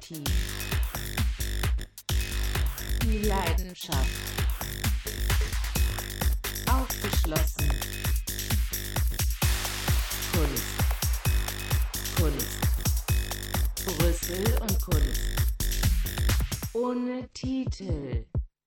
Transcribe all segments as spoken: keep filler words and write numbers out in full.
Kreativ. Die Leidenschaft. Aufgeschlossen. Kunst. Kunst. Brüssel und Kunst. Ohne Titel.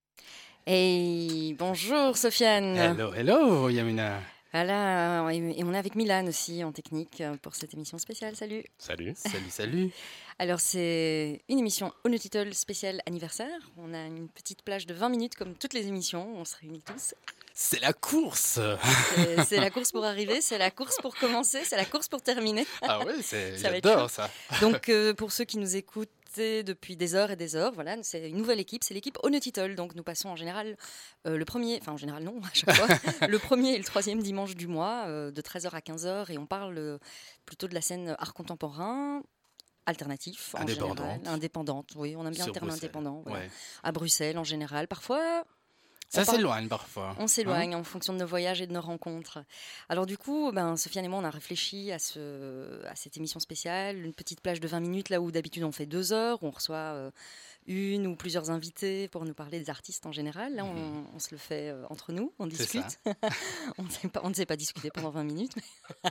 Hey, bonjour Sofiane. Hello, hello Yamina. Voilà, et on est avec Milan aussi en technique pour cette émission spéciale. Salut. Salut, salut, salut. Alors c'est une émission au title spécial anniversaire. On a une petite plage de vingt minutes comme toutes les émissions, on se réunit tous. C'est la course. C'est, c'est la course pour arriver, c'est la course pour commencer, c'est la course pour terminer. Ah oui, c'est, Ça va être j'adore chaud. ça. Donc euh, pour ceux qui nous écoutent depuis des heures et des heures, voilà, c'est une nouvelle équipe, c'est l'équipe Onetitle. Donc nous passons en général euh, le premier, enfin en général non, à chaque fois, le premier et le troisième dimanche du mois, euh, de treize heures à quinze heures, et on parle euh, plutôt de la scène art contemporain, alternatif en Indépendante. général, indépendante, oui, on aime bien Sur le terme Bruxelles. indépendant, voilà. Ouais. À Bruxelles en général, parfois. Ça On parle- s'éloigne parfois. On s'éloigne en fonction de nos voyages et de nos rencontres. Alors du coup, ben, Sofiane et moi, on a réfléchi à, ce, à cette émission spéciale, une petite plage de vingt minutes, là où d'habitude on fait deux heures, où on reçoit euh, une ou plusieurs invités pour nous parler des artistes en général. Là, on, Mhm. on se le fait euh, entre nous, on C'est discute. ça. on ne sait pas, on ne sait pas discuter pendant vingt minutes. mais-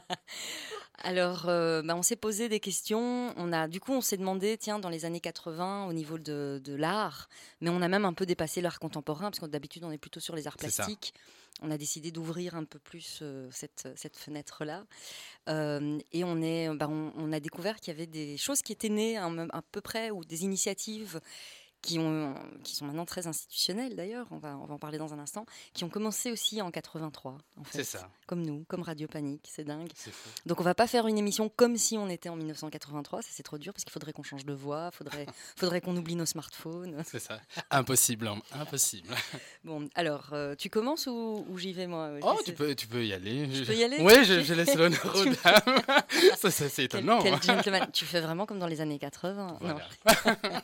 Alors, euh, ben, on s'est posé des questions. On a, du coup, on s'est demandé, tiens, dans les années quatre-vingts, au niveau de, de l'art, mais on a même un peu dépassé l'art contemporain, parce que d'habitude, on est plutôt sur les arts C'est ça. plastiques. On a décidé d'ouvrir un peu plus euh, cette, cette fenêtre-là. Euh, et on, est, ben, on, on a découvert qu'il y avait des choses qui étaient nées à, à peu près, ou des initiatives qui, ont, qui sont maintenant très institutionnelles d'ailleurs, on va, on va en parler dans un instant, qui ont commencé aussi en quatre-vingt-trois, en fait. C'est ça. Comme nous, comme Radio Panique, c'est dingue. C'est fou. Donc on va pas faire une émission comme si on était en mille neuf cent quatre-vingt-trois, ça c'est trop dur parce qu'il faudrait qu'on change de voix, faudrait, faudrait qu'on oublie nos smartphones. C'est ça. Impossible, hein. Impossible. Bon, alors euh, tu commences ou, ou j'y vais moi? Oh, J'essaie- tu peux, tu peux y aller. Je Je- peux y aller? Oui, je, je laisse l'honneur aux Tu- dames. Ça, ça, c'est Quel, étonnant. quel hein. gentleman. Tu fais vraiment comme dans les années quatre-vingts. Non. Voilà.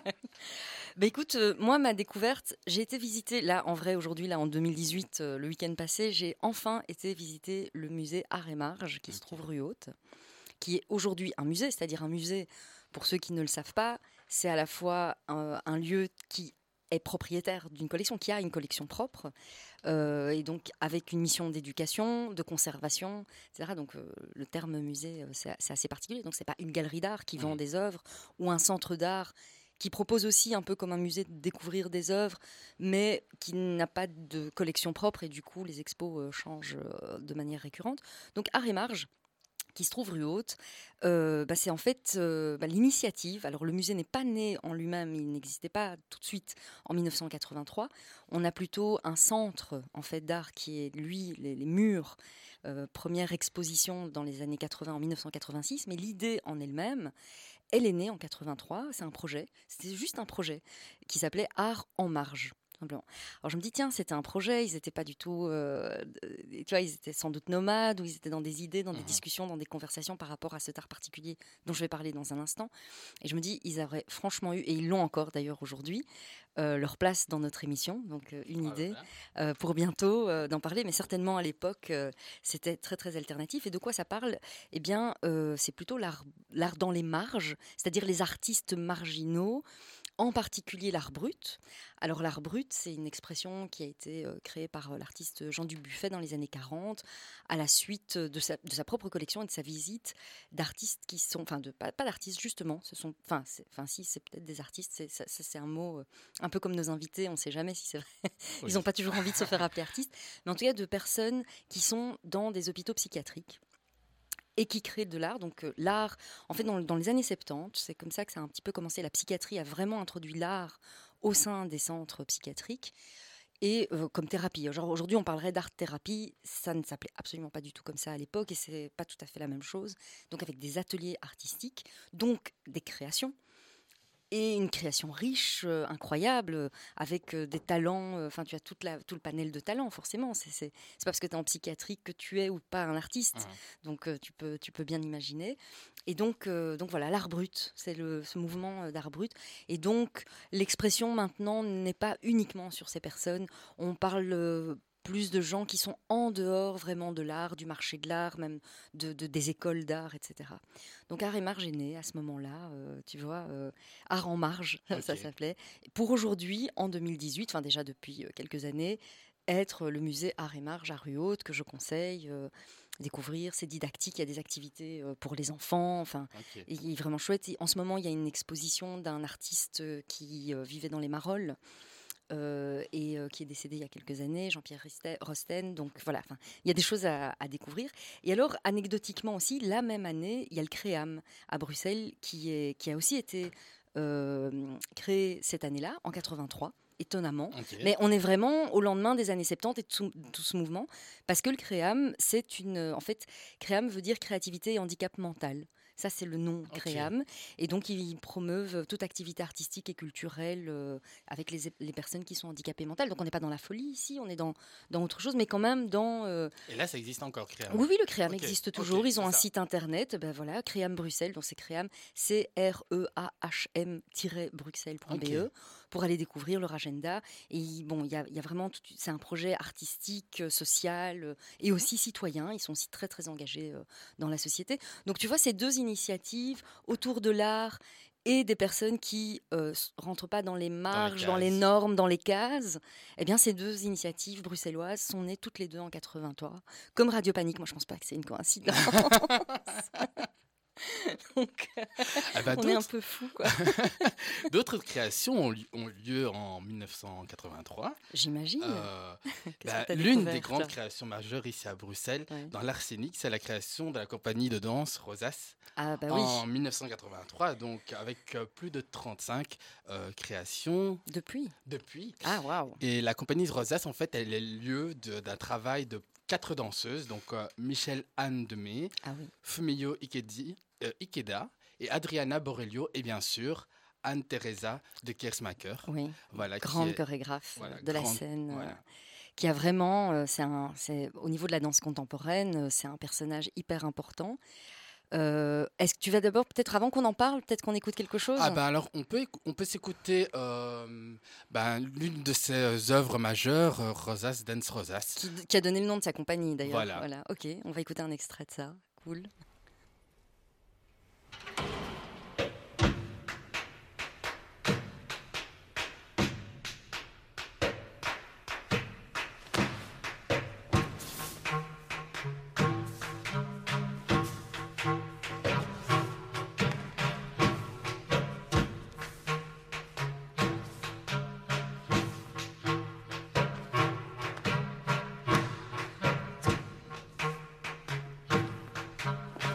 Bah écoute, euh, moi ma découverte, j'ai été visiter, là en vrai aujourd'hui, là en deux mille dix-huit, euh, le week-end passé, j'ai enfin été visiter le musée Art et Marge qui se trouve rue Haute, qui est aujourd'hui un musée, c'est-à-dire un musée, pour ceux qui ne le savent pas, c'est à la fois un, un lieu qui est propriétaire d'une collection, qui a une collection propre, euh, et donc avec une mission d'éducation, de conservation, et cetera. Donc euh, le terme musée, euh, c'est, c'est assez particulier, donc c'est pas une galerie d'art qui vend Mhm. des œuvres, ou un centre d'art qui propose aussi un peu comme un musée de découvrir des œuvres, mais qui n'a pas de collection propre, et du coup les expos euh, changent euh, de manière récurrente. Donc Art et Marge, qui se trouve rue Haute, euh, bah, c'est en fait euh, bah, l'initiative. Alors le musée n'est pas né en lui-même, il n'existait pas tout de suite en mille neuf cent quatre-vingt-trois. On a plutôt un centre en fait d'art qui est lui les, les murs. Euh, première exposition dans les années quatre-vingts en mille neuf cent quatre-vingt-six, mais l'idée en elle-même, elle est née en quatre-vingt-trois. C'est un projet, c'était juste un projet qui s'appelait Art en marge. tout simplement. Alors je me dis tiens, c'était un projet, ils n'étaient pas du tout, euh, tu vois, ils étaient sans doute nomades, ou ils étaient dans des idées, dans des Mhm. discussions, dans des conversations par rapport à cet art particulier dont je vais parler dans un instant. Et je me dis, ils auraient franchement eu, et ils l'ont encore d'ailleurs aujourd'hui, euh, leur place dans notre émission, donc euh, une Ah, idée voilà. euh, pour bientôt euh, d'en parler, mais certainement à l'époque, euh, c'était très très alternatif. Et de quoi ça parle? Eh bien, euh, c'est plutôt l'art, l'art dans les marges, c'est-à-dire les artistes marginaux, en particulier l'art brut. Alors l'art brut, c'est une expression qui a été euh, créée par euh, l'artiste Jean Dubuffet dans les années quarante, à la suite de sa, de sa propre collection et de sa visite d'artistes qui sont, enfin de pas, pas d'artistes justement, ce sont, enfin, c'est, enfin si c'est peut-être des artistes, c'est, ça, ça, c'est un mot euh, un peu comme nos invités, on ne sait jamais si c'est vrai. Oui. Ils n'ont pas toujours envie de se faire appeler artistes, mais en tout cas de personnes qui sont dans des hôpitaux psychiatriques et qui créent de l'art. Donc euh, l'art, en fait, dans, dans les années soixante-dix, c'est comme ça que ça a un petit peu commencé. La psychiatrie a vraiment introduit l'art au sein des centres psychiatriques et euh, comme thérapie. Genre aujourd'hui, on parlerait d'art-thérapie. Ça ne s'appelait absolument pas du tout comme ça à l'époque et c'est pas tout à fait la même chose. Donc avec des ateliers artistiques, donc des créations. Et une création riche, euh, incroyable, euh, avec euh, des talents. Enfin, tu as toute la, tout le panel de talents, forcément. C'est, c'est, c'est pas parce que tu es en psychiatrie que tu es ou pas un artiste. Mhm. Donc, euh, tu, peux, tu peux bien imaginer. Et donc, euh, donc voilà, l'art brut, c'est le, ce mouvement euh, d'art brut. Et donc, l'expression maintenant n'est pas uniquement sur ces personnes. On parle euh, plus de gens qui sont en dehors vraiment de l'art, du marché de l'art, même de, de- des écoles d'art, et cetera. Donc Art et Marge est né à ce moment-là, euh, tu vois, euh, Art en marge, ça Ok. s'appelait. Pour aujourd'hui, en deux mille dix-huit, enfin déjà depuis euh, quelques années, être le musée Art et Marge à Rue Haute, que je conseille. euh, découvrir, c'est didactique, il y a des activités euh, pour les enfants, enfin, Ok. et il est vraiment chouette. Et en ce moment, il y a une exposition d'un artiste euh, qui euh, vivait dans les Marolles euh, et euh, qui est décédé il y a quelques années, Jean-Pierre Riste- Rosten. Donc voilà, enfin, il y a des choses à, à découvrir. Et alors, anecdotiquement aussi, la même année, il y a le Créam à Bruxelles qui, est, qui a aussi été euh, créé cette année-là, en quatre-vingt-trois, étonnamment. Ok. Mais on est vraiment au lendemain des années soixante-dix et de tout, tout ce mouvement, parce que le Créam, c'est une... En fait, Créam veut dire créativité et handicap mental. Ça, c'est le nom Ok. Créam. Et donc, ils promeuvent toute activité artistique et culturelle euh, avec les, les personnes qui sont handicapées mentales. Donc, on n'est pas dans la folie ici, on est dans, dans autre chose, mais quand même dans... euh, Et là, ça existe encore, Créam. Oui, oui, le Créam Ok, existe ok, toujours. Ils ont c'est un ça. site internet, ben voilà, Créam Bruxelles, donc c'est Créam, C R E A H M-bruxelles.be, Ok. pour aller découvrir leur agenda. Et bon, il y a, il y a vraiment, tout- c'est un projet artistique, euh, social euh, et aussi citoyen. Ils sont aussi très, très engagés euh, dans la société. Donc tu vois, ces deux initiatives autour de l'art et des personnes qui ne rentrent pas dans les marges, dans les cases. normes, dans les cases, eh bien, ces deux initiatives bruxelloises sont nées toutes les deux en quatre-vingt-trois, comme Radio Panique. Moi, je pense pas que c'est une coïncidence. Donc, euh, Ah bah, on est un d'autres, peu fou, quoi. d'autres créations ont, li- ont lieu en mille neuf cent quatre-vingt-trois. J'imagine. Euh, Qu'est-ce bah, que t'as l'une découvert, des grandes toi créations majeures ici à Bruxelles, Ouais. dans l'art scénique, c'est la création de la compagnie de danse Rosas Ah bah oui, en mille neuf cent quatre-vingt-trois, donc avec euh, plus de trente-cinq euh, créations depuis. depuis. Ah waouh. Et la compagnie Rosas, en fait, elle est le lieu de- d'un travail de quatre danseuses, donc euh, Michelle Anne Demey, Ah oui. Fumio Ikedi, euh, Ikeda et Adriana Borelio, et bien sûr Anne-Theresa de Kersmacher. Oui. Voilà, qui Grande est- chorégraphe voilà, de la grande- scène, euh, voilà. qui a vraiment, euh, c'est un, c'est au niveau de la danse contemporaine, euh, c'est un personnage hyper important. Euh, est-ce que tu vas d'abord, peut-être avant qu'on en parle, peut-être qu'on écoute quelque chose. Ah ben alors on peut écou- on peut s'écouter euh, ben, l'une de ses euh, œuvres majeures, euh, Rosas Dance Rosas. qui, qui a donné le nom de sa compagnie d'ailleurs. Voilà. Voilà. Ok, on va écouter un extrait de ça. Cool. Thank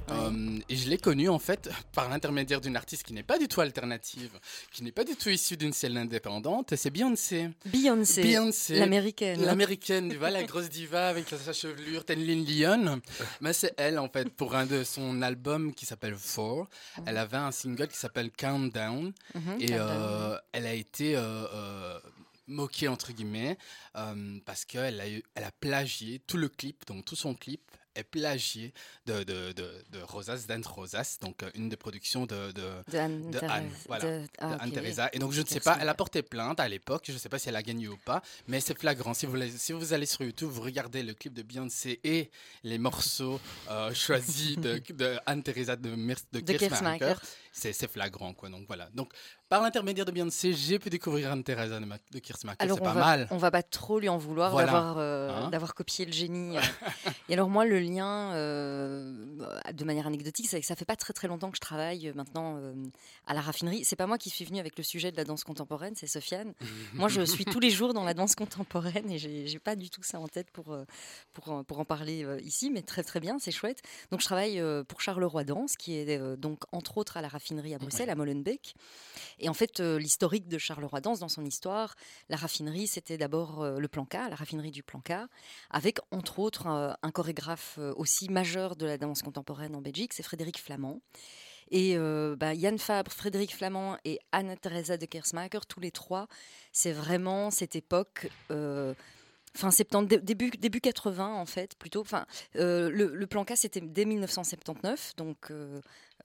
Euh, et je l'ai connue en fait par l'intermédiaire d'une artiste qui n'est pas du tout alternative, qui n'est pas du tout issue d'une scène indépendante, et c'est Beyoncé. Beyoncé, Beyoncé, l'américaine. l'américaine, tu vois, la grosse diva avec sa chevelure, Tenlin Lyon. Mais c'est elle en fait, pour un de son album qui s'appelle Four, elle avait un single qui s'appelle Countdown, Mhm, et Countdown. euh, elle a été euh, euh, moquée entre guillemets euh, parce qu'elle a, eu- elle a plagié tout le clip, donc tout son clip est plagié de, de, de, de Rosas, Dance Rosas, donc euh, une des productions de, de, De Anne, de Thérèse- Anne, voilà, de- ah, de ok, Anne oui. Teresa. Et donc je ne sais Kersmaker. pas, elle a porté plainte à l'époque, je ne sais pas si elle a gagné ou pas, mais c'est flagrant. Si vous, voulez- si vous allez sur YouTube, vous regardez le clip de Beyoncé et les morceaux euh, choisis de, de Anne Teresa de, Mer- de, De Kersmaker, Kersmaker. c'est c'est flagrant quoi. Donc voilà. Donc par l'intermédiaire de Beyoncé, j'ai pu découvrir Anne Teresa de, Ma- de Kersmaker, Alors c'est on pas va, mal. on va pas trop lui en vouloir Voilà. d'avoir euh, Hein d'avoir copié le génie. euh. Et alors moi le lien, euh, de manière anecdotique, c'est que ça fait pas très très longtemps que je travaille euh, maintenant euh, à la raffinerie. C'est pas moi qui suis venue avec le sujet de la danse contemporaine, c'est Sofiane. Moi je suis tous les jours dans la danse contemporaine et j'ai j'ai pas du tout ça en tête pour euh, pour en- pour en parler euh, ici, mais très très bien, c'est chouette. Donc je travaille euh, pour Charleroi Danse, qui est euh, donc entre autres à la raffinerie à Bruxelles, à Molenbeek. Et en fait, euh, l'historique de Charleroi Danse, dans son histoire, la raffinerie, c'était d'abord euh, le Planca, la raffinerie du Planca, avec entre autres euh, un chorégraphe euh, aussi majeur de la danse contemporaine en Belgique, c'est Frédéric Flamand. Et euh, bah, Yann Fabre, Frédéric Flamand et Anne-Theresa de Kersmaker, tous les trois, c'est vraiment cette époque. Euh, Fin septembre, dé- début, début quatre-vingts en fait, plutôt. Enfin, euh, le, le Planca, c'était dès mille neuf cent soixante-dix-neuf, donc, euh,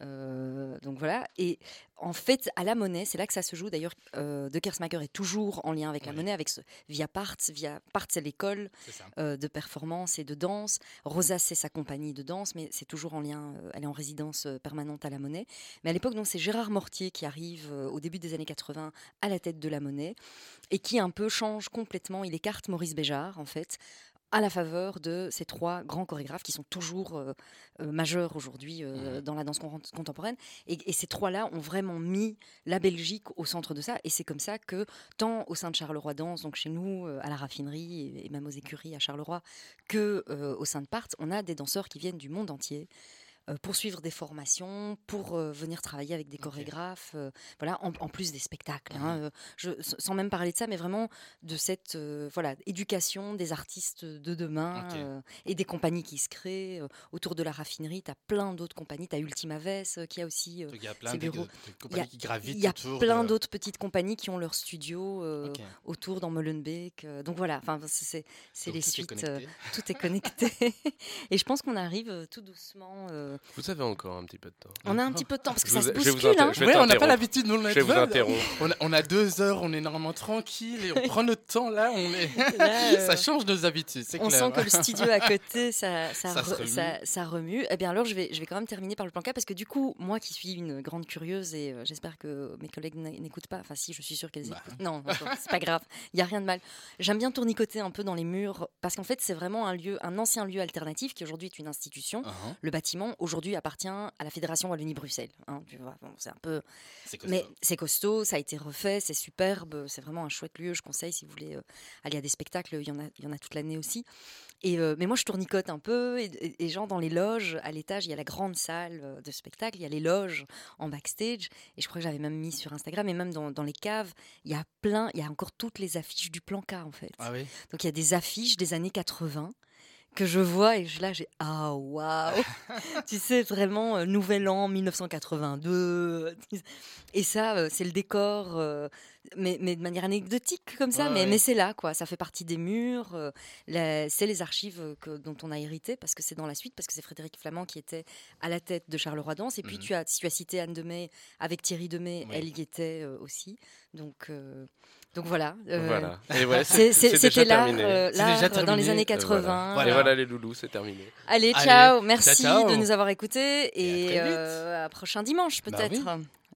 euh, donc voilà. Et en fait, à la Monnaie, c'est là que ça se joue. D'ailleurs, euh, De Kersmaker est toujours en lien avec la Oui. Monnaie, avec ce, via Parts. Via Parts, c'est l'école C'est ça. euh, de performance et de danse. Rosa, c'est sa compagnie de danse, mais c'est toujours en lien. euh, elle est en résidence euh, permanente à la Monnaie. Mais à l'époque, donc, c'est Gérard Mortier qui arrive euh, au début des années quatre-vingts à la tête de la Monnaie et qui un peu change complètement. Il écarte Maurice Béjart, en fait, à la faveur de ces trois grands chorégraphes qui sont toujours euh, euh, majeurs aujourd'hui euh, Mhm. dans la danse con- contemporaine. Et, et ces trois-là ont vraiment mis la Belgique au centre de ça. Et c'est comme ça que, tant au sein de Charleroi Danse, donc chez nous, euh, à la raffinerie et, et même aux écuries à Charleroi, que euh, au sein de Part, on a des danseurs qui viennent du monde entier. euh, pour suivre des formations, pour euh, venir travailler avec des Ok. chorégraphes, euh, voilà, en, en plus des spectacles. hein, euh, je, sans même parler de ça, mais vraiment de cette euh, voilà, éducation des artistes de demain Ok. euh, et des compagnies qui se créent. euh, autour de la raffinerie, tu as plein d'autres compagnies. Tu as Ultima Ves euh, qui a aussi euh, Il y a plein ces de, de- bureaux. de compagnies qui gravitent il y a autour plein de... d'autres petites compagnies qui ont leur studio euh, Ok. autour dans Molenbeek. euh, donc voilà, enfin c'est c'est- c'est Donc, les tout est suites. connecté. euh, tout est connecté. Et je pense qu'on arrive euh, tout doucement. euh, Vous avez encore un petit peu de temps. on a un petit peu de temps parce que Je ça vous- se je vais vous bouscule. inter- hein. je vais Ouais, on n'a pas t'interrompre. l'habitude, nous, le Je vais vous mettre. interrompre. On a, on a deux heures, on est normalement tranquille et on prend notre temps là. On est... Là, euh, ça change nos habitudes, c'est On clair. sent que le studio à côté, ça, ça, Ça se re- remue. ça- ça remue. Eh bien alors, je vais, je vais quand même terminer par le Planca parce que du coup, moi qui suis une grande curieuse et euh, j'espère que mes collègues n'a- n'écoutent pas. Enfin, si, je suis sûre qu'elles Bah. écoutent. Non, attends, c'est pas grave. Il y a rien de mal. J'aime bien tournicoter un peu dans les murs parce qu'en fait, c'est vraiment un lieu, un ancien lieu alternatif qui aujourd'hui est une institution. Uh-huh. Le bâtiment aujourd'hui appartient à la Fédération Wallonie-Bruxelles. hein, tu vois, bon, c'est un peu. C'est costaud. Mais c'est costaud, ça a été refait, c'est superbe, c'est vraiment un chouette lieu. Je conseille si vous voulez euh, aller à des spectacles, il y en a, il y en a toute l'année aussi. Et euh, mais moi je tournicote un peu et, et, et genre dans les loges à l'étage il y a la grande salle euh, de spectacle, il y a les loges en backstage et je crois que j'avais même mis sur Instagram et même dans, dans les caves il y a plein, il y a encore toutes les affiches du Planca en fait. Ah oui. Donc il y a des affiches des années quatre-vingts que je vois et je, là j'ai ah waouh tu sais vraiment euh, Nouvel An mille neuf cent quatre-vingt-deux et ça euh, c'est le décor euh, mais, mais de manière anecdotique comme ça Ouais, mais, ouais. mais c'est là quoi ça fait partie des murs euh, la- c'est les archives euh, que, dont on a hérité parce que c'est dans la suite parce que c'est Frédéric Flamand qui était à la tête de Charleroi Danse et puis Mhm. tu as tu as cité Anne Demey avec Thierry Demey Oui. elle y était euh, aussi donc euh, donc voilà euh, Voilà. Et ouais, c'est- c'est c'est- c'est c'était déjà l'art, terminé. euh, C'est l'art, déjà euh, dans les terminé. années Et voilà. quatre-vingts. Voilà. Et voilà les loulous, c'est terminé. Allez, Allez, ciao, ciao, merci ciao. de nous avoir écoutés Et à et très vite. euh, à prochain dimanche Bah peut-être. oui.